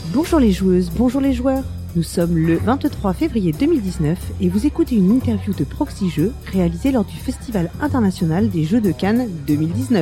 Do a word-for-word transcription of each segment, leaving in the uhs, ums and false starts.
Bonjour les joueuses, bonjour les joueurs. Nous sommes le vingt-trois février deux mille dix-neuf et vous écoutez une interview de Proxy Jeux réalisée lors du Festival international des Jeux de Cannes deux mille dix-neuf.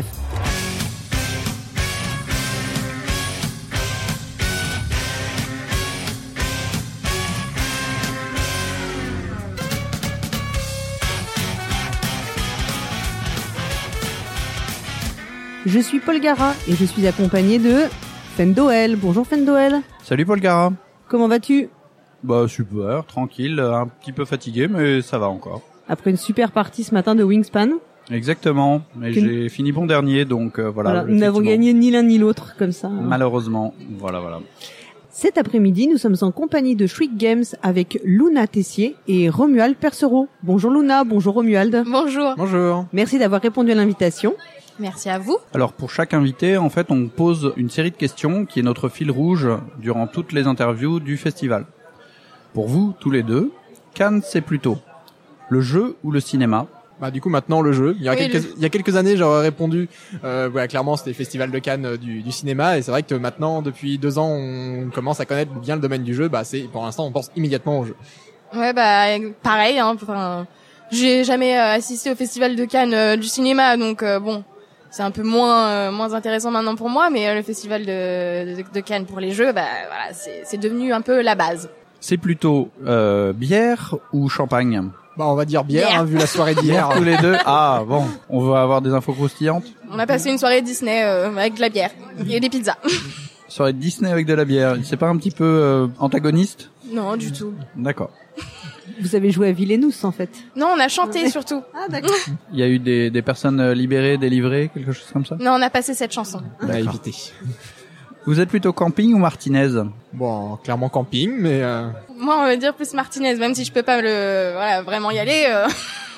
Je suis Paul Gara et je suis accompagné de Fendoel. Bonjour Fendoel. Salut Paul Gara. Comment vas-tu ? Bah super, tranquille, un petit peu fatigué mais ça va encore. Après une super partie ce matin de Wingspan. Exactement, mais que... j'ai fini bon dernier donc euh, voilà. voilà nous n'avons gagné ni l'un ni l'autre comme ça. Hein. Malheureusement, voilà voilà. Cet après-midi, nous sommes en compagnie de Shriek Games avec Luna Tessier et Romuald Percereau. Bonjour Luna, bonjour Romuald. Bonjour. Bonjour. Merci d'avoir répondu à l'invitation. Merci à vous. Alors pour chaque invité, en fait, on pose une série de questions qui est notre fil rouge durant toutes les interviews du festival. Pour vous, tous les deux, Cannes, c'est plutôt le jeu ou le cinéma ? Bah du coup maintenant le jeu. Il y a, oui, quelques, le... il y a quelques années j'aurais répondu euh, voilà, clairement c'était le festival de Cannes euh, du, du cinéma et c'est vrai que maintenant depuis deux ans on commence à connaître bien le domaine du jeu. Bah c'est pour l'instant on pense immédiatement au jeu. Ouais bah pareil. Hein, enfin, j'ai jamais euh, assisté au festival de Cannes euh, du cinéma donc euh, bon. C'est un peu moins euh, moins intéressant maintenant pour moi, mais euh, le festival de, de, de Cannes pour les jeux, bah voilà, c'est, c'est devenu un peu la base. C'est plutôt euh, bière ou champagne ? Bah on va dire bière, bière. Hein, vu la soirée d'hier. Tous les deux. Ah bon, on va avoir des infos croustillantes. On a passé une soirée Disney euh, avec de la bière et des pizzas. Soirée Disney avec de la bière. C'est pas un petit peu euh, antagoniste ? Non, du tout. D'accord. Vous avez joué à Villainous en fait. Non, on a chanté surtout. Ah d'accord. Il y a eu des, des personnes libérées, délivrées, quelque chose comme ça ? Non, on a passé cette chanson. On a évité. Vous êtes plutôt camping ou Martinez ? Bon, clairement camping, mais... Euh... Moi, on va dire plus Martinez, même si je peux pas le, voilà, vraiment y aller. Euh...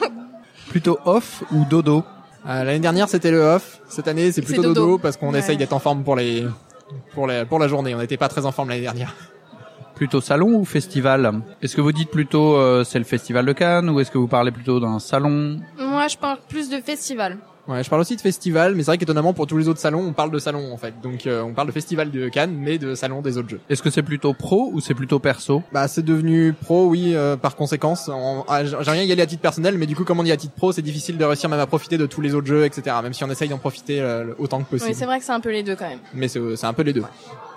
Plutôt off ou dodo ? euh, L'année dernière, c'était le off. Cette année, c'est plutôt c'est dodo. dodo parce qu'on ouais. essaye d'être en forme pour les, pour les, pour la journée. On n'était pas très en forme l'année dernière. Plutôt salon ou festival ? Est-ce que vous dites plutôt euh, c'est le festival de Cannes ou est-ce que vous parlez plutôt d'un salon ? Moi, je parle plus de festival. Ouais, je parle aussi de festival, mais c'est vrai qu'étonnamment pour tous les autres salons, on parle de salon en fait. Donc euh, on parle de festival de Cannes, mais de salon des autres jeux. Est-ce que c'est plutôt pro ou c'est plutôt perso ? Bah c'est devenu pro, oui, euh, par conséquence. On, ah, j'ai rien y aller à titre personnel, mais du coup comme on y est à titre pro, c'est difficile de réussir même à profiter de tous les autres jeux, et cetera. Même si on essaye d'en profiter euh, autant que possible. Oui, c'est vrai que c'est un peu les deux quand même. Mais c'est, c'est un peu les deux.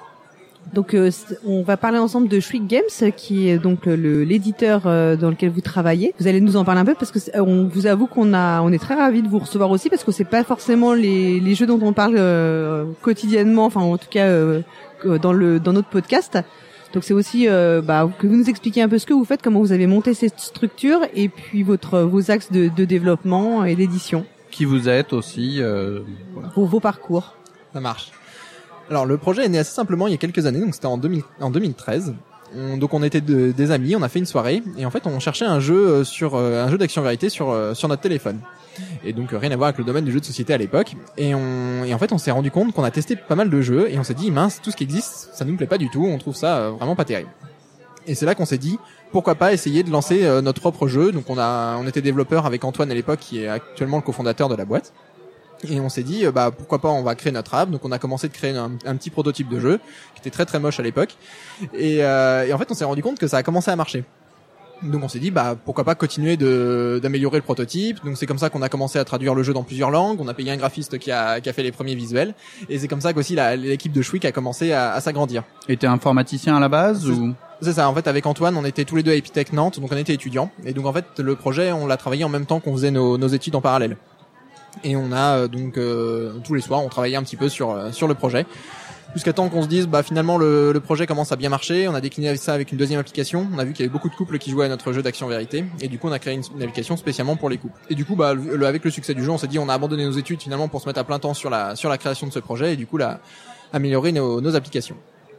Donc euh, on va parler ensemble de Shriek Games qui est donc le l'éditeur euh, dans lequel vous travaillez. Vous allez nous en parler un peu parce que on vous avoue qu'on a on est très ravis de vous recevoir aussi parce que c'est pas forcément les les jeux dont on parle euh, quotidiennement, enfin en tout cas euh, dans le dans notre podcast. Donc c'est aussi euh, bah que vous nous expliquiez un peu ce que vous faites, comment vous avez monté cette structure et puis votre vos axes de de développement et d'édition. Qui vous êtes aussi euh, voilà. Vos vos parcours. Ça marche. Alors le projet est né assez simplement il y a quelques années, donc c'était en deux mille, en deux mille treize. On, donc on était de, des amis, on a fait une soirée et en fait on cherchait un jeu sur euh, un jeu d'action-vérité sur euh, sur notre téléphone. Et donc euh, rien à voir avec le domaine du jeu de société à l'époque. Et on et en fait on s'est rendu compte qu'on a testé pas mal de jeux et on s'est dit mince, tout ce qui existe, ça nous plaît pas du tout, on trouve ça euh, vraiment pas terrible. Et c'est là qu'on s'est dit pourquoi pas essayer de lancer euh, notre propre jeu. Donc on a on était développeur avec Antoine à l'époque qui est actuellement le cofondateur de la boîte. Et on s'est dit, bah pourquoi pas, on va créer notre app. Donc on a commencé de créer un, un petit prototype de jeu qui était très très moche à l'époque. Et, euh, et en fait, on s'est rendu compte que ça a commencé à marcher. Donc on s'est dit, bah pourquoi pas continuer de d'améliorer le prototype. Donc c'est comme ça qu'on a commencé à traduire le jeu dans plusieurs langues. On a payé un graphiste qui a qui a fait les premiers visuels. Et c'est comme ça qu'aussi la, l'équipe de Shriek a commencé à, à s'agrandir. Et t'es informaticien à la base c'est, ou c'est ça. En fait, avec Antoine, on était tous les deux à Epitech Nantes, donc on était étudiants. Et donc en fait, le projet, on l'a travaillé en même temps qu'on faisait nos, nos études en parallèle. Et on a euh, donc euh, tous les soirs on travaillait un petit peu sur euh, sur le projet jusqu'à temps qu'on se dise bah finalement le, le projet commence à bien marcher. On a décliné ça avec une deuxième application. On a vu qu'il y avait beaucoup de couples qui jouaient à notre jeu d'action vérité et du coup on a créé une, une application spécialement pour les couples. Et du coup bah le, avec le succès du jeu on s'est dit on a abandonné nos études finalement pour se mettre à plein temps sur la sur la création de ce projet et du coup là améliorer nos, nos applications.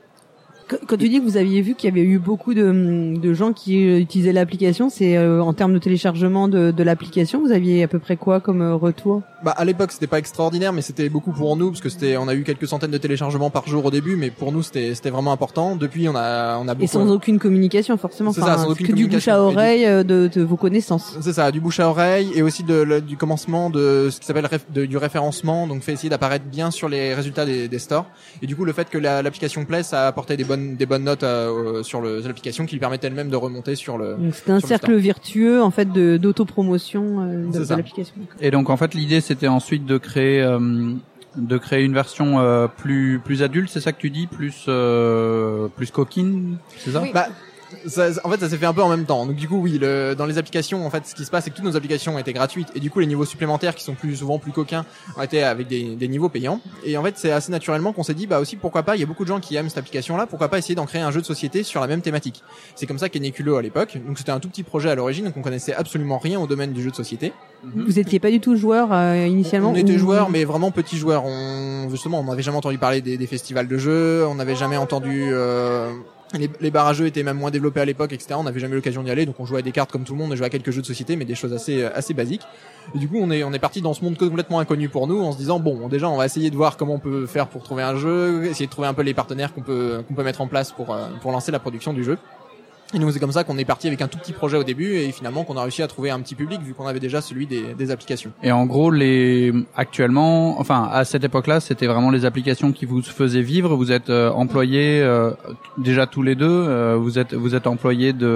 Quand tu dis que vous aviez vu qu'il y avait eu beaucoup de, de gens qui utilisaient l'application, c'est euh, en termes de téléchargement de, de l'application, vous aviez à peu près quoi comme euh, retour ? Bah à l'époque c'était pas extraordinaire, mais c'était beaucoup pour nous parce que c'était, on a eu quelques centaines de téléchargements par jour au début, mais pour nous c'était c'était vraiment important. Depuis on a on a beaucoup. Et sans aucune communication forcément, c'est enfin, ça, sans aucune que du bouche à oreille du... de, de vos connaissances. C'est ça, du bouche à oreille et aussi de, le, du commencement de ce qui s'appelle réf, de, du référencement, donc fait essayer d'apparaître bien sur les résultats des, des stores. Et du coup le fait que la, l'application plaise, ça a apporté des bonnes bonnes des bonnes notes euh, sur le, l'application qui lui permettent elle-même de remonter sur le. Donc c'était un cercle virtueux en fait de d'autopromotion euh, de, de l'application. Et donc en fait l'idée c'était ensuite de créer euh, de créer une version euh, plus plus adulte, c'est ça que tu dis, plus euh, plus coquine, c'est ça? Oui. Bah, Ça, en fait, ça s'est fait un peu en même temps. Donc du coup, oui, le, dans les applications, en fait, ce qui se passe, c'est que toutes nos applications étaient gratuites, et du coup, les niveaux supplémentaires, qui sont plus souvent plus coquins, ont été avec des, des niveaux payants. Et en fait, c'est assez naturellement qu'on s'est dit, bah aussi, pourquoi pas, il y a beaucoup de gens qui aiment cette application-là, pourquoi pas essayer d'en créer un jeu de société sur la même thématique. C'est comme ça qu'est né Culot à l'époque. Donc c'était un tout petit projet à l'origine, donc on connaissait absolument rien au domaine du jeu de société. Vous étiez pas du tout joueur euh, initialement? On était ou... joueurs, mais vraiment petits joueurs. On, justement, on n'avait jamais entendu parler des, des festivals de jeux, on n'avait jamais entendu. Euh, Les, les barres à jeux étaient même moins développés à l'époque, et cetera. On n'avait jamais eu l'occasion d'y aller, donc on jouait à des cartes comme tout le monde, on jouait à quelques jeux de société, mais des choses assez assez basiques. Et du coup, on est on est parti dans ce monde complètement inconnu pour nous, en se disant bon, déjà, on va essayer de voir comment on peut faire pour trouver un jeu, essayer de trouver un peu les partenaires qu'on peut qu'on peut mettre en place pour pour lancer la production du jeu. Et nous, c'est comme ça qu'on est parti avec un tout petit projet au début, et finalement qu'on a réussi à trouver un petit public vu qu'on avait déjà celui des, des applications. Et en gros, les actuellement, enfin à cette époque-là, c'était vraiment les applications qui vous faisaient vivre. Vous êtes euh, employés euh, déjà tous les deux. Euh, vous êtes vous êtes employés de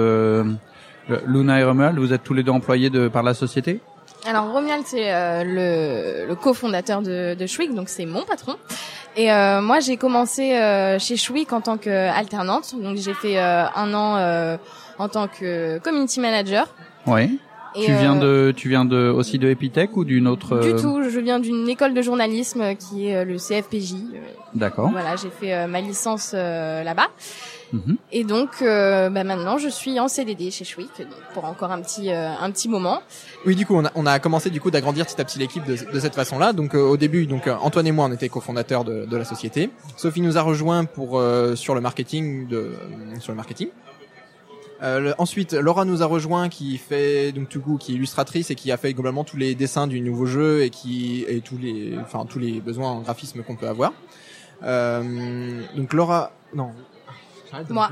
euh, Luna et Romuald. Vous êtes tous les deux employés de par la société. Alors Romuald, c'est euh, le, le cofondateur de, de Chouic, donc c'est mon patron. Et euh, moi, j'ai commencé euh, chez Chouic en tant qu'alternante. Donc j'ai fait euh, un an euh, en tant que community manager. Oui. Et tu viens euh, de tu viens de aussi de Epitech ou d'une autre? Du tout, je viens d'une école de journalisme qui est le C F P J. D'accord. Voilà, j'ai fait euh, ma licence euh, là-bas. Mm-hmm. Et donc, euh, bah maintenant, je suis en C D D chez Chouic pour encore un petit euh, un petit moment. Oui, du coup, on a, on a commencé du coup d'agrandir petit à petit l'équipe de, de cette façon-là. Donc euh, au début, donc euh, Antoine et moi, on était cofondateurs de, de la société. Sophie nous a rejoint pour euh, sur le marketing de euh, sur le marketing. Euh, le, ensuite, Laura nous a rejoint, qui fait donc du coup qui est illustratrice et qui a fait globalement tous les dessins du nouveau jeu et qui et tous les enfin tous les besoins en graphisme qu'on peut avoir. Euh, donc Laura, non. Moi.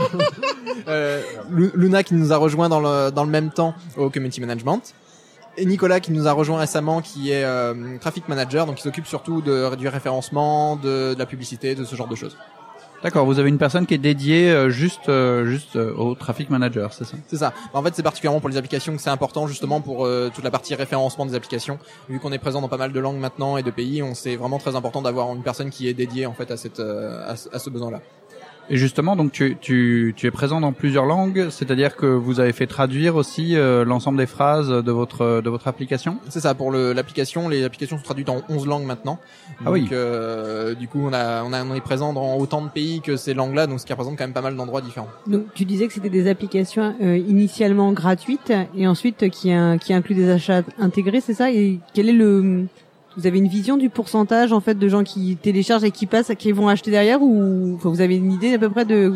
euh, Luna qui nous a rejoint dans le dans le même temps au community management, et Nicolas qui nous a rejoint récemment, qui est euh, traffic manager, donc il s'occupe surtout de du référencement, de, de la publicité, de ce genre de choses. D'accord, vous avez une personne qui est dédiée euh, juste euh, juste euh, au traffic manager, c'est ça? C'est ça. En fait, c'est particulièrement pour les applications que c'est important, justement pour euh, toute la partie référencement des applications. Vu qu'on est présent dans pas mal de langues maintenant et de pays, on c'est vraiment très important d'avoir une personne qui est dédiée en fait à cette euh, à, à ce besoin-là. Et justement, donc tu, tu, tu es présent dans plusieurs langues, c'est-à-dire que vous avez fait traduire aussi euh, l'ensemble des phrases de votre de votre application. C'est ça, pour le, l'application, les applications sont traduites en onze langues maintenant. Ah donc, oui. Euh, du coup, on a, on a on est présent dans autant de pays que ces langues-là, donc ce qui représente quand même pas mal d'endroits différents. Donc tu disais que c'était des applications euh, initialement gratuites et ensuite euh, qui in- qui incluent des achats intégrés, c'est ça? Et quel est le Vous avez une vision du pourcentage en fait de gens qui téléchargent et qui passent, qui vont acheter derrière, ou enfin, vous avez une idée à peu près de,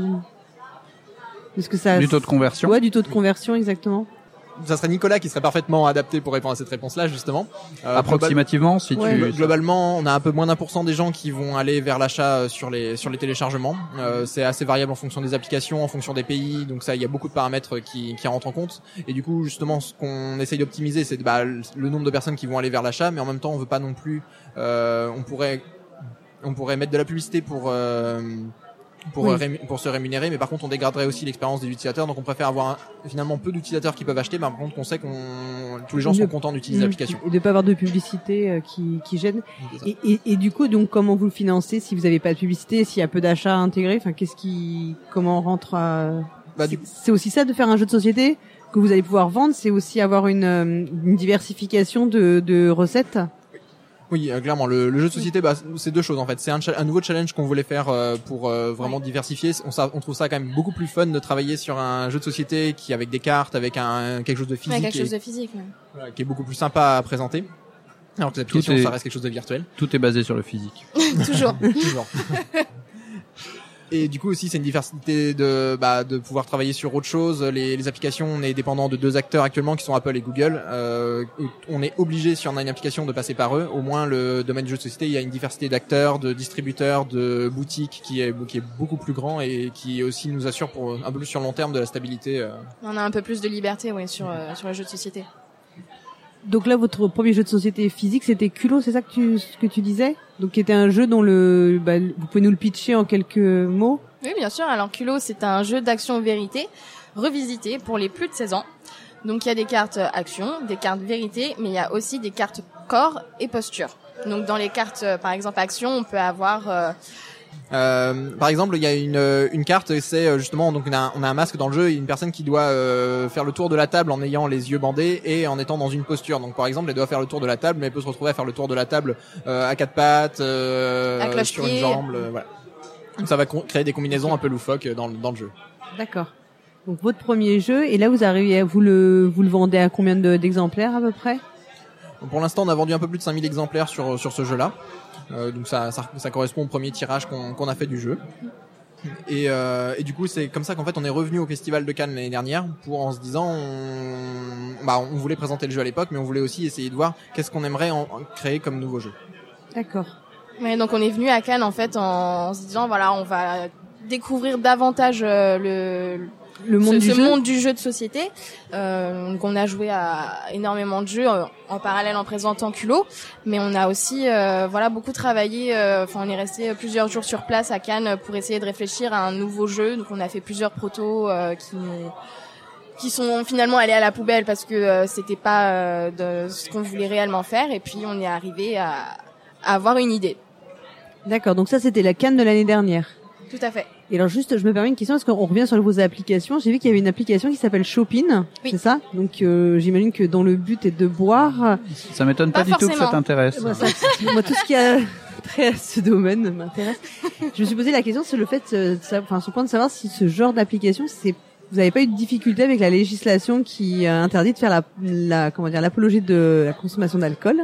de ce que ça Du taux de conversion. Ouais, du taux de conversion exactement. Ça serait Nicolas qui serait parfaitement adapté pour répondre à cette réponse-là, justement. Euh, Approximativement, si Ouais. tu. Globalement, on a un peu moins d'un pour cent des gens qui vont aller vers l'achat sur les sur les téléchargements. Euh, c'est assez variable en fonction des applications, en fonction des pays. Donc ça, il y a beaucoup de paramètres qui qui rentrent en compte. Et du coup, justement, ce qu'on essaye d'optimiser, c'est bah, le nombre de personnes qui vont aller vers l'achat, mais en même temps, on veut pas non plus. Euh, on pourrait on pourrait mettre de la publicité pour euh, pour Oui. rému- pour se rémunérer, mais par contre on dégraderait aussi l'expérience des utilisateurs, donc on préfère avoir un, finalement peu d'utilisateurs qui peuvent acheter, mais par contre qu'on sait qu'on tous les gens sont De- contents d'utiliser Mmh. l'application. Et de pas avoir de publicité euh, qui qui gêne. C'est ça. Et, et, et du coup, donc comment vous le financez si vous avez pas de publicité, s'il y a peu d'achats intégrés, enfin qu'est-ce qui, comment on rentre à... Bah, du- C'est aussi ça de faire un jeu de société que vous allez pouvoir vendre, c'est aussi avoir une, euh, une diversification de, de recettes. Oui, euh, clairement, le, le jeu de société, bah, c'est deux choses en fait. C'est un, cha- un nouveau challenge qu'on voulait faire euh, pour euh, vraiment diversifier. On, ça, on trouve ça quand même beaucoup plus fun de travailler sur un jeu de société qui avec des cartes, avec un quelque chose de Ouais, physique, quelque et- chose de physique même. voilà, qui est beaucoup plus sympa à présenter. Alors que les applications, est- ça reste quelque chose de virtuel. Tout est basé sur le physique. Toujours. Toujours. Et du coup aussi c'est une diversité de bah de pouvoir travailler sur autre chose. Les, les applications, on est dépendant de deux acteurs actuellement qui sont Apple et Google. Euh, on est obligé, si on a une application, de passer par eux. Au moins le domaine du jeu de société, il y a une diversité d'acteurs, de distributeurs, de boutiques qui est qui est beaucoup plus grand et qui aussi nous assure pour un peu plus sur le long terme de la stabilité. euh. On a un peu plus de liberté, ouais, sur euh, sur les jeux de société. Donc là, votre premier jeu de société physique, c'était Culot, c'est ça que tu, ce que tu disais? Donc qui était un jeu dont le, bah, vous pouvez nous le pitcher en quelques mots? Oui, bien sûr. Alors Culot, c'est un jeu d'action-vérité revisité pour les plus de seize ans. Donc il y a des cartes action, des cartes vérité, mais il y a aussi des cartes corps et posture. Donc dans les cartes, par exemple action, on peut avoir... Euh, Euh, par exemple, il y a une une carte, c'est justement donc on a on a un masque dans le jeu, et une personne qui doit euh, faire le tour de la table en ayant les yeux bandés et en étant dans une posture. Donc par exemple, elle doit faire le tour de la table, mais elle peut se retrouver à faire le tour de la table euh, à quatre pattes, euh, à sur une jambe, euh, voilà. Donc ça va con- créer des combinaisons un peu loufoques dans le dans le jeu. D'accord. Donc votre premier jeu, et là vous arrivez, à, vous le vous le vendez à combien de, d'exemplaires à peu près? Donc, pour l'instant, on a vendu un peu plus de cinq mille exemplaires sur sur ce jeu-là. Euh, donc ça, ça ça correspond au premier tirage qu'on qu'on a fait du jeu. Et, euh, et du coup, c'est comme ça qu'en fait, on est revenu au Festival de Cannes l'année dernière pour en se disant, on, bah, on voulait présenter le jeu à l'époque, mais on voulait aussi essayer de voir qu'est-ce qu'on aimerait en, en créer comme nouveau jeu. D'accord. Ouais, donc on est venu à Cannes en fait en, en se disant voilà, on va découvrir davantage euh, le Le monde ce, du ce jeu. monde du jeu de société. Euh, donc on a joué à énormément de jeux euh, en parallèle en présentant Culot, mais on a aussi euh, voilà beaucoup travaillé. Enfin, euh, on est resté plusieurs jours sur place à Cannes pour essayer de réfléchir à un nouveau jeu. Donc on a fait plusieurs protos euh, qui qui sont finalement allés à la poubelle parce que euh, c'était pas euh, de ce qu'on voulait réellement faire. Et puis on est arrivé à, à avoir une idée. D'accord. Donc ça c'était la Cannes de l'année dernière. Tout à fait. Et alors juste, je me permets une question parce qu'on revient sur vos applications. J'ai vu qu'il y avait une application qui s'appelle Shopping, Oui. c'est ça? Donc euh, j'imagine que dans le but est de boire. Ça m'étonne pas, Pas du tout que forcément. ça t'intéresse. Moi, ça, moi, tout ce qui a trait à ce domaine m'intéresse. Je me suis posé la question sur le fait, euh, de savoir- enfin, sur le point de savoir si ce genre d'application, c'est, vous n'avez pas eu de difficulté avec la législation qui euh, interdit de faire la, la comment dire, l'apologie de la consommation d'alcool.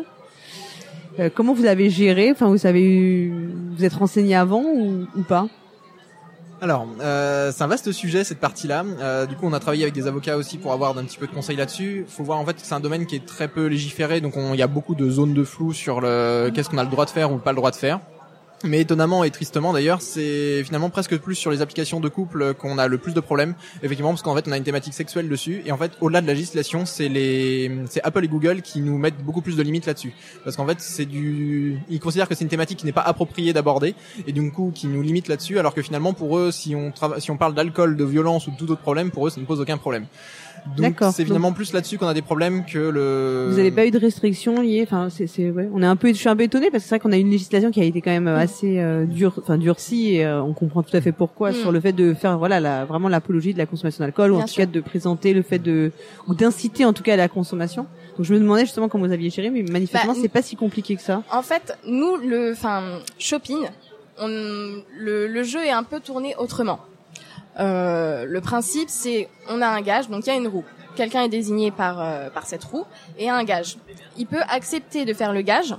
Euh, comment vous avez géré? Enfin, vous avez eu, vous êtes renseigné avant ou, ou pas? Alors, euh, c'est un vaste sujet cette partie-là. Euh, du coup, on a travaillé avec des avocats aussi pour avoir un petit peu de conseils là-dessus. Faut voir en fait que c'est un domaine qui est très peu légiféré, donc on- il y a beaucoup de zones de flou sur le qu'est-ce qu'on a le droit de faire ou pas le droit de faire. Mais étonnamment et tristement d'ailleurs, c'est finalement presque plus sur les applications de couple qu'on a le plus de problèmes. Effectivement, parce qu'en fait, on a une thématique sexuelle dessus. Et en fait, au-delà de la législation, c'est les, c'est Apple et Google qui nous mettent beaucoup plus de limites là-dessus. Parce qu'en fait, c'est du, ils considèrent que c'est une thématique qui n'est pas appropriée d'aborder. Et du coup, qui nous limite là-dessus. Alors que finalement, pour eux, si on travaille, si on parle d'alcool, de violence ou de tout autre problème, pour eux, ça ne pose aucun problème. Donc, D'accord. c'est finalement plus là-dessus qu'on a des problèmes que le... Vous n'avez pas eu de restrictions liées, enfin, c'est, c'est, ouais. On est un peu, je suis un peu étonné parce que c'est vrai qu'on a une législation qui a été quand même assez euh, dure, enfin durcie, et euh, on comprend tout à fait pourquoi Mm. sur le fait de faire, voilà, la, vraiment l'apologie de la consommation d'alcool, ou en Bien tout sûr. cas de présenter le fait de, ou d'inciter en tout cas à la consommation. Donc je me demandais justement comment vous aviez géré, mais manifestement Bah, c'est pas si compliqué que ça. En fait, nous, le, enfin, Shopping, on, le, le jeu est un peu tourné autrement. Euh, le principe, c'est, on a un gage, donc il y a une roue. Quelqu'un est désigné par euh, par cette roue et a un gage. Il peut accepter de faire le gage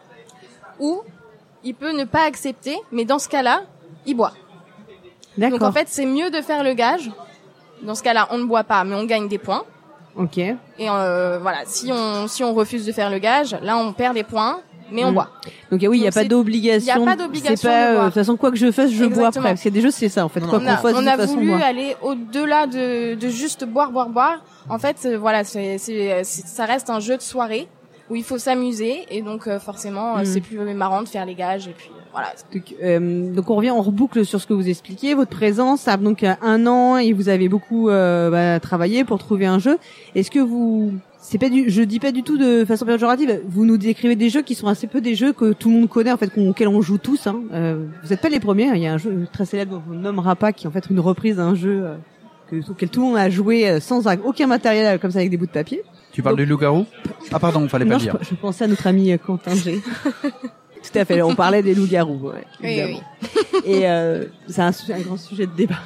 ou il peut ne pas accepter, mais dans ce cas-là, il boit. D'accord. Donc en fait, c'est mieux de faire le gage. Dans ce cas-là, on ne boit pas, mais on gagne des points. Ok. Et euh, voilà, si on si on refuse de faire le gage, là, on perd des points, mais on Mm. boit. Donc oui, il y a Donc, pas c'est- d'obligation. il y a pas d'obligation C'est pas, de boire. euh, de toute façon, quoi que je fasse, je bois Exactement. après. Parce qu'il y a des jeux, c'est ça, en fait. Non, Quoi non. qu'on On a, fasse, de on toute a façon, voulu boire. aller au-delà de, de juste boire, boire, boire. En fait, euh, voilà, c'est, c'est, c'est- ça reste un jeu de soirée où il faut s'amuser et donc euh, forcément, euh, Mm. c'est plus marrant de faire les gages et puis euh, voilà. Donc, euh, donc on revient, on reboucle sur ce que vous expliquez. Votre présence, ça a donc euh, un an et vous avez beaucoup euh, bah, travaillé pour trouver un jeu. Est-ce que vous, c'est pas du, je dis pas du tout de façon péjorative. Vous nous décrivez des jeux qui sont assez peu des jeux que tout le monde connaît en fait, qu'on- auxquels on joue tous. Hein. Euh, vous n'êtes pas les premiers. Il y a un jeu très célèbre dont on ne nommera pas, qui est en fait une reprise d'un jeu euh, que, auquel tout le monde a joué euh, sans aucun matériel, euh, comme ça avec des bouts de papier. Tu parles Donc- du loup-garou? Ah pardon, fallait pas Non, le je, dire. je pensais à notre ami euh, Quentin G. Tout à fait. On parlait des loups-garous. Ouais, Oui, évidemment. Et euh, c'est un, su- un grand sujet de débat.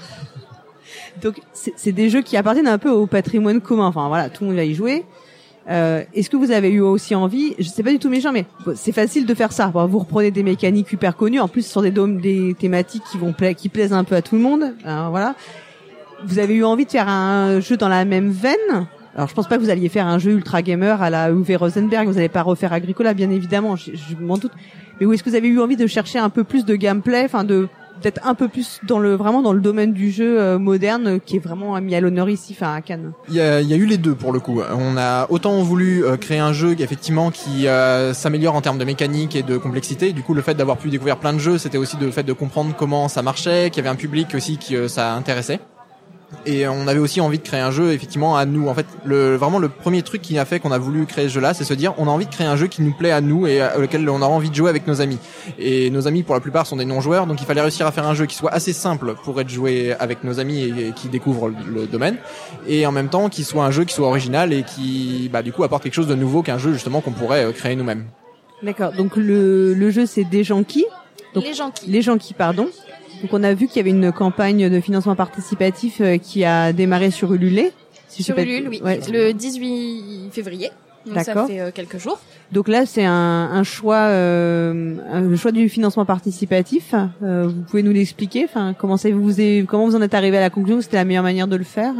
Donc, c'est c'est des jeux qui appartiennent un peu au patrimoine commun. Enfin, voilà, tout le monde va y jouer. Euh, Est-ce que vous avez eu aussi envie, je sais pas du tout méchant, mais bon, c'est facile de faire ça. Bon, vous reprenez des mécaniques hyper connues, en plus sur des dômes, des thématiques qui vont pla qui plaisent un peu à tout le monde. Hein, voilà. Vous avez eu envie de faire un jeu dans la même veine. Alors, je pense pas que vous alliez faire un jeu ultra gamer à la Uwe Rosenberg. Vous n'allez pas refaire Agricola, bien évidemment. Je, je m'en doute. Mais où est-ce que vous avez eu envie de chercher un peu plus de gameplay, enfin de d'être un peu plus dans le vraiment dans le domaine du jeu euh, moderne euh, qui est vraiment mis à l'honneur ici, enfin à Cannes. Il y a, il y a eu les deux pour le coup. On a autant voulu euh, créer un jeu qui effectivement qui euh, s'améliore en termes de mécanique et de complexité. Du coup, le fait d'avoir pu découvrir plein de jeux, c'était aussi le fait de comprendre comment ça marchait, qu'il y avait un public aussi qui euh, ça intéressait. Et on avait aussi envie de créer un jeu effectivement à nous. En fait, le vraiment le premier truc qui a fait qu'on a voulu créer ce jeu-là, c'est se dire on a envie de créer un jeu qui nous plaît à nous et à lequel on aura envie de jouer avec nos amis. Et nos amis pour la plupart sont des non-joueurs, donc il fallait réussir à faire un jeu qui soit assez simple pour être joué avec nos amis et, et qui découvrent le, le domaine, et en même temps qui soit un jeu qui soit original et qui bah du coup apporte quelque chose de nouveau qu'un jeu justement qu'on pourrait créer nous-mêmes. D'accord. Donc le le jeu c'est Des gens qui donc, Les gens qui Les gens qui pardon. Donc on a vu qu'il y avait une campagne de financement participatif euh, qui a démarré sur Ulule. Si sur pas... Ulule, oui, ouais. le dix-huit février. Donc D'accord. ça fait euh, quelques jours. Donc là c'est un, un choix, euh, un choix du financement participatif. Euh, vous pouvez nous l'expliquer. Enfin, comment ça vous est, comment vous en êtes arrivé à la conclusion que c'était la meilleure manière de le faire?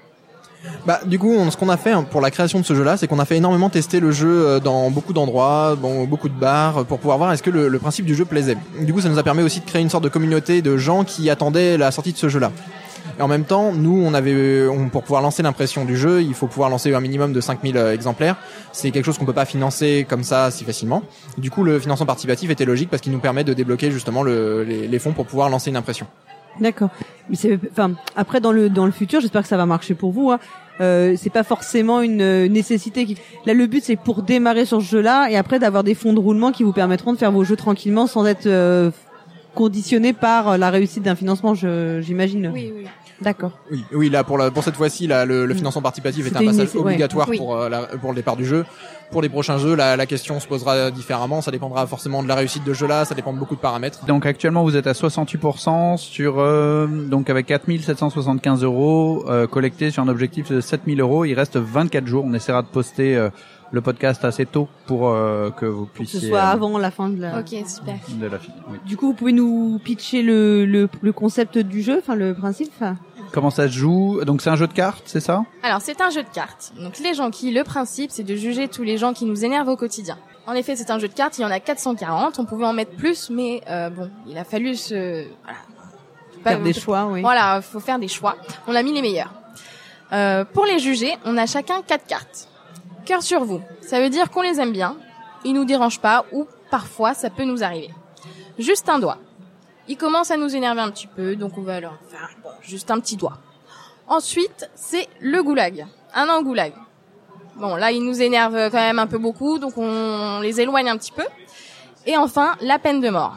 Bah du coup, on, ce qu'on a fait pour la création de ce jeu-là, c'est qu'on a fait énormément tester le jeu dans beaucoup d'endroits, bon, beaucoup de bars, pour pouvoir voir est-ce que le, le principe du jeu plaisait. Du coup, ça nous a permis aussi de créer une sorte de communauté de gens qui attendaient la sortie de ce jeu-là. Et en même temps, nous, on avait, on, pour pouvoir lancer l'impression du jeu, il faut pouvoir lancer un minimum de cinq mille exemplaires. C'est quelque chose qu'on peut pas financer comme ça si facilement. Du coup, le financement participatif était logique parce qu'il nous permet de débloquer justement le, les, les fonds pour pouvoir lancer une impression. D'accord. Mais c'est, enfin, après dans le dans le futur, j'espère que ça va marcher pour vous. Hein. Euh, c'est pas forcément une euh, nécessité. Qui... Là, le but c'est pour démarrer sur ce jeu-là et après d'avoir des fonds de roulement qui vous permettront de faire vos jeux tranquillement sans être euh, conditionné par la réussite d'un financement. Je, j'imagine. Oui, oui. D'accord. Oui, oui, là pour la, pour cette fois-ci, là, le, le financement participatif est un passage une... obligatoire ouais. pour euh, la, pour le départ du jeu. Pour les prochains jeux, la, la question se posera différemment. Ça dépendra forcément de la réussite de ce jeu-là. Ça dépend de beaucoup de paramètres. Donc actuellement, vous êtes à soixante-huit pour cent sur euh, donc avec quatre mille sept cent soixante-quinze euros euh, collectés sur un objectif de sept mille euros. Il reste vingt-quatre jours. On essaiera de poster euh, le podcast assez tôt pour euh, que vous puissiez. Que ce soit euh, avant la fin de la. Ok, super. De la fin. Oui. Du coup, vous pouvez nous pitcher le le, le concept du jeu, enfin le principe. Comment ça se joue? Donc c'est un jeu de cartes, c'est ça? Alors c'est un jeu de cartes. Donc les gens qui, le principe, c'est de juger tous les gens qui nous énervent au quotidien. En effet, c'est un jeu de cartes. Il y en a quatre cent quarante. On pouvait en mettre plus, mais euh, bon, il a fallu se voilà. Faire Pas, des choix, oui. Voilà, faut faire des choix. On a mis les meilleurs. Euh, pour les juger, on a chacun quatre cartes. Cœur sur vous. Ça veut dire qu'on les aime bien. Ils nous dérangent pas ou parfois ça peut nous arriver. Juste un doigt. Ils commencent à nous énerver un petit peu, donc on va leur faire bon, juste un petit doigt. Ensuite, c'est le goulag. Un an goulag. Bon, là, ils nous énervent quand même un peu beaucoup, donc on les éloigne un petit peu. Et enfin, la peine de mort.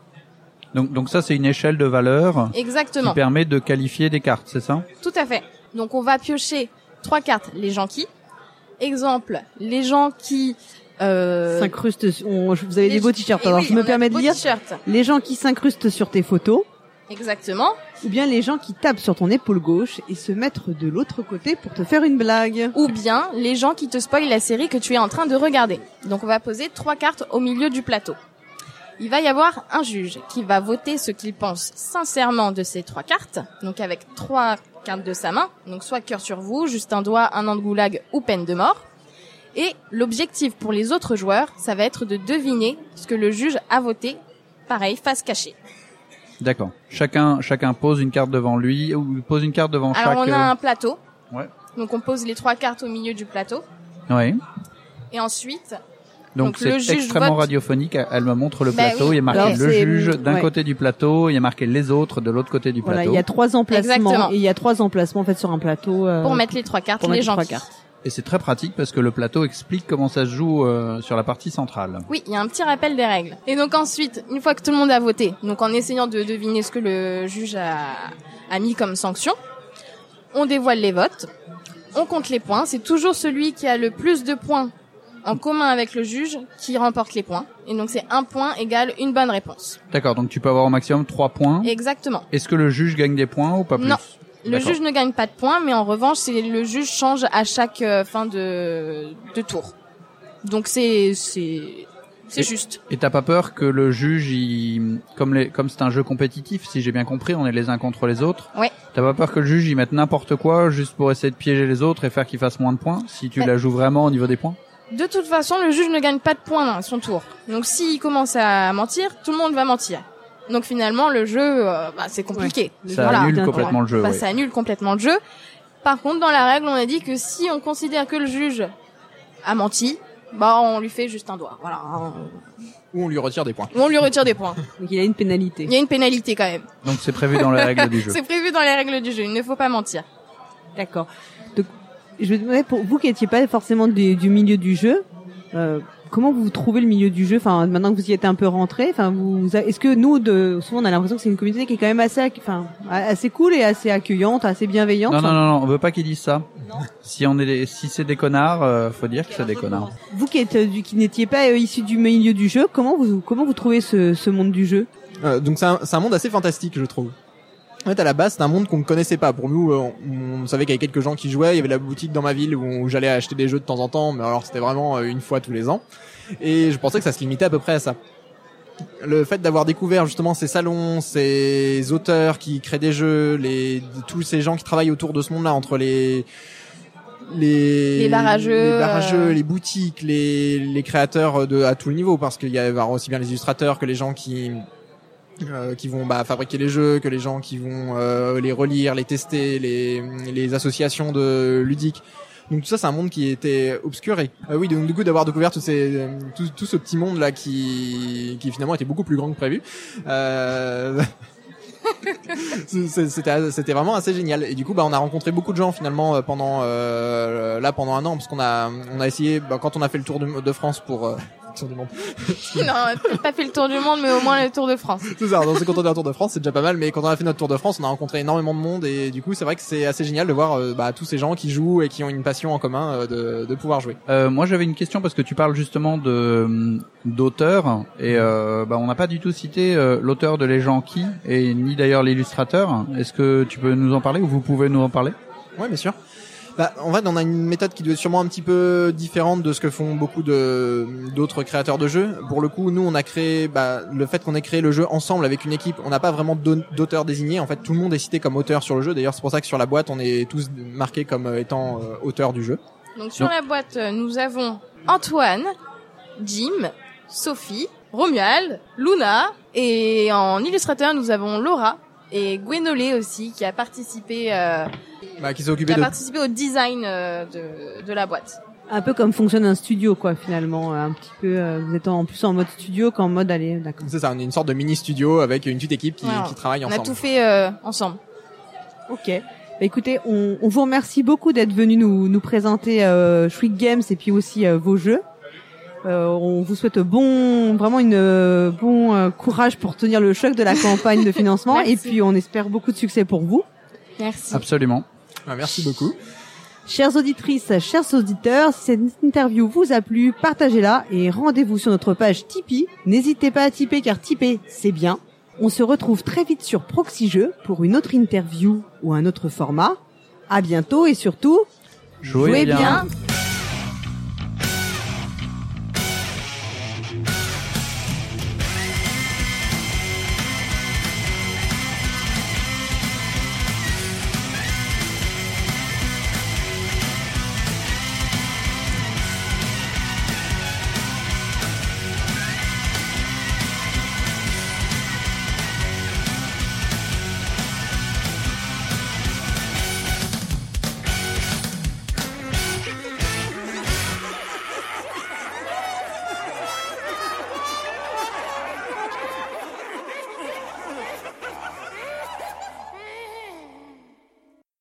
Donc, donc ça, c'est une échelle de valeurs Exactement. qui permet de qualifier des cartes, c'est ça? Tout à fait. Donc on va piocher trois cartes, les gens qui. Exemple, les gens qui... Euh... s'incrustent. On, vous avez les... des beaux t-shirts. Eh Alors oui, je me on a permets des de beaux lire t-shirts. les gens qui s'incrustent sur tes photos. Exactement. Ou bien les gens qui tapent sur ton épaule gauche et se mettent de l'autre côté pour te faire une blague. Ou bien les gens qui te spoilent la série que tu es en train de regarder. Donc on va poser trois cartes au milieu du plateau. Il va y avoir un juge qui va voter ce qu'il pense sincèrement de ces trois cartes. Donc avec trois cartes de sa main. Donc soit cœur sur vous, juste un doigt, un an de goulag ou peine de mort. Et l'objectif pour les autres joueurs, ça va être de deviner ce que le juge a voté. Pareil, face cachée. D'accord. Chacun, chacun pose une carte devant lui ou pose une carte devant Alors chaque. on a un plateau. Ouais. Donc on pose les trois cartes au milieu du plateau. Oui. Et ensuite, Donc, Donc, le c'est juge extrêmement vote. radiophonique. Elle me montre le Bah plateau. oui. Il y a marqué Alors, le c'est- juge d'un ouais. côté du plateau. Il y a marqué les autres de l'autre côté du plateau. Voilà, il y a trois emplacements. Exactement. Et il y a trois emplacements en fait sur un plateau. Euh, pour mettre les trois cartes, pour les mettre gens trois qui. cartes. Et c'est très pratique parce que le plateau explique comment ça se joue euh, sur la partie centrale. Oui, il y a un petit rappel des règles. Et donc ensuite, une fois que tout le monde a voté, donc en essayant de deviner ce que le juge a, a mis comme sanction, on dévoile les votes, on compte les points. C'est toujours celui qui a le plus de points en commun avec le juge qui remporte les points. Et donc c'est un point égale une bonne réponse. D'accord. Donc tu peux avoir au maximum trois points. Exactement. Est-ce que le juge gagne des points ou pas plus? Non. Le D'accord. juge ne gagne pas de points, mais en revanche, c'est le juge change à chaque euh, fin de, de tour. Donc c'est c'est c'est Et- juste. Et t'as pas peur que le juge, il, comme les, comme c'est un jeu compétitif, si j'ai bien compris, on est les uns contre les autres. Ouais. T'as pas peur que le juge il mette n'importe quoi juste pour essayer de piéger les autres et faire qu'ils fassent moins de points si tu Ouais. la joues vraiment au niveau des points? De toute façon, le juge ne gagne pas de points à son tour. Donc s'il commence à mentir, tout le monde va mentir. Donc finalement, le jeu, euh, bah, c'est compliqué. Ouais. Ça Voilà. annule complètement le jeu. Bah, ouais. ça annule complètement le jeu. Par contre, dans la règle, on a dit que si on considère que le juge a menti, bah on lui fait juste un doigt. Voilà. Ou on lui retire des points. Ou on lui retire des points. Donc il y a une pénalité. Il y a une pénalité quand même. Donc c'est prévu dans les règles du jeu. C'est prévu dans les règles du jeu. Il ne faut pas mentir. D'accord. Donc, je me demandais, pour vous qui n'étiez pas forcément du, du milieu du jeu, euh, comment vous trouvez le milieu du jeu? Enfin, maintenant que vous y êtes un peu rentré, enfin, vous, est-ce que nous, de, souvent, on a l'impression que c'est une communauté qui est quand même assez, enfin, assez cool et assez accueillante, assez bienveillante. Non, non, non, non, on veut pas qu'ils disent ça. Si on est, des- si c'est des connards, euh, faut dire que c'est des connards. Vous qui êtes, euh, du, qui n'étiez pas euh, issu du milieu du jeu, comment vous, comment vous trouvez ce, ce monde du jeu? Euh, donc c'est un, c'est un monde assez fantastique, je trouve. En fait, à la base, c'est un monde qu'on ne connaissait pas. Pour nous, on, on savait qu'il y avait quelques gens qui jouaient. Il y avait la boutique dans ma ville où, où j'allais acheter des jeux de temps en temps, mais alors c'était vraiment euh, une fois tous les ans. Et je pensais que ça se limitait à peu près à ça. Le fait d'avoir découvert justement ces salons, ces auteurs qui créent des jeux, les tous ces gens qui travaillent autour de ce monde-là, entre les les Les barrageux, les, barrageux, euh... les boutiques, les les créateurs de à tous les niveaux, parce qu'il y a aussi bien les illustrateurs que les gens qui Euh, qui vont bah, fabriquer les jeux, que les gens qui vont euh, les relire, les tester, les, les associations de ludiques. Donc tout ça, c'est un monde qui était obscur et euh, oui, donc du coup d'avoir découvert tout, ces, tout, tout ce petit monde là qui, qui finalement était beaucoup plus grand que prévu. Euh... c'était c'était vraiment assez génial et du coup bah on a rencontré beaucoup de gens finalement pendant euh, là pendant un an parce qu'on a on a essayé bah, quand on a fait le tour de, de France pour euh, tour du monde. Non, on n'a pas fait le tour du monde, mais au moins le Tour de France. C'est ça. Donc, quand on est un Tour de France, c'est déjà pas mal. Mais quand on a fait notre Tour de France, on a rencontré énormément de monde et du coup, c'est vrai que c'est assez génial de voir euh, bah, tous ces gens qui jouent et qui ont une passion en commun euh, de, de pouvoir jouer. Euh, moi, j'avais une question parce que tu parles justement de d'auteur et euh, bah, on n'a pas du tout cité euh, l'auteur de Les gens qui et ni d'ailleurs l'illustrateur. Est-ce que tu peux nous en parler ou vous pouvez nous en parler? Ouais, bien sûr. Bah, en fait, on a une méthode qui doit être sûrement un petit peu différente de ce que font beaucoup de d'autres créateurs de jeux. Pour le coup, nous, on a créé bah, le fait qu'on ait créé le jeu ensemble avec une équipe. On n'a pas vraiment d'auteur désigné. En fait, tout le monde est cité comme auteur sur le jeu. D'ailleurs, c'est pour ça que sur la boîte, on est tous marqués comme étant euh, auteurs du jeu. Donc sur Donc. la boîte, nous avons Antoine, Jim, Sophie, Romuald, Luna et en illustrateur, nous avons Laura et Gwenolé aussi qui a participé. Euh, Bah, qui s'est occupé qui a de participé au design euh, de, de la boîte. Un peu comme fonctionne un studio, quoi, finalement. Un petit peu, euh, vous êtes en plus en mode studio qu'en mode, allez, d'accord. C'est ça, on est une sorte de mini studio avec une petite équipe qui, Voilà. qui travaille On ensemble. a tout fait euh, ensemble. Ok. Bah, écoutez, on, on vous remercie beaucoup d'être venu nous, nous présenter euh, Shriek Games et puis aussi euh, vos jeux. Euh, on vous souhaite bon, vraiment une euh, bon euh, courage pour tenir le choc de la campagne de financement et puis on espère beaucoup de succès pour vous. Merci. Absolument. Ah, merci beaucoup. Chères auditrices, chers auditeurs, si cette interview vous a plu, partagez-la et rendez-vous sur notre page Tipeee. N'hésitez pas à tiper car tiper, c'est bien. On se retrouve très vite sur Proxy Jeux pour une autre interview ou un autre format. À bientôt et surtout, Jouez jouez bien. bien.